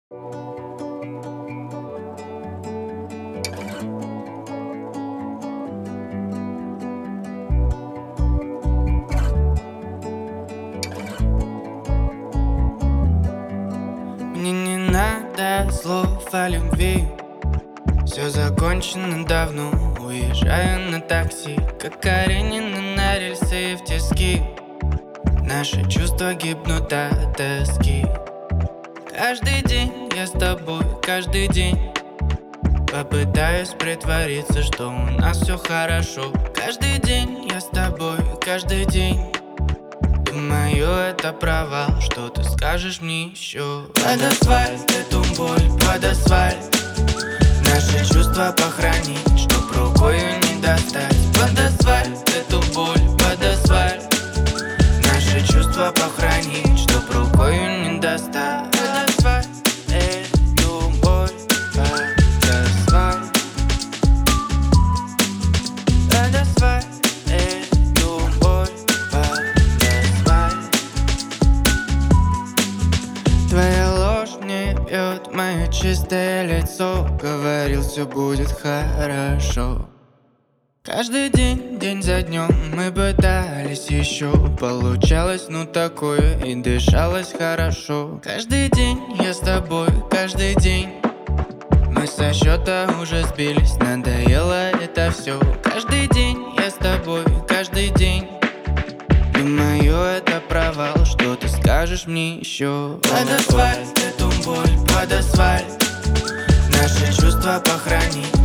Мне не надо слов о любви. Все закончено давно. Уезжаю на такси, как Каренина на рельсы в тиски. Наши чувства гибнут от тоски. Каждый день я с тобой, каждый день попытаюсь притвориться, что у нас все хорошо. Каждый день я с тобой, каждый день думаю, это провал, что ты скажешь мне еще. Под асфальт эту боль, под асфальт наши чувства похоронить, чтоб рукою не достать. Под асфальт эту боль, под асфальт наши чувства похоронить, чтоб рукою не достать. Под асфальт эту боль, под асфальт. Под асфальт эту боль, под асфальт. Твоя ложь не бьет мое чистое лицо. Говорил, все будет хорошо. Каждый день, день за днем мы пытались еще. Получалось, ну такое, и дышалось хорошо. Каждый день я с тобой, каждый день мы со счета уже сбились, надоело это все. Каждый день я с тобой, каждый день думаю, это провал, что ты скажешь мне еще. Под асфальт эту боль, под асфальт наши чувства похоронить,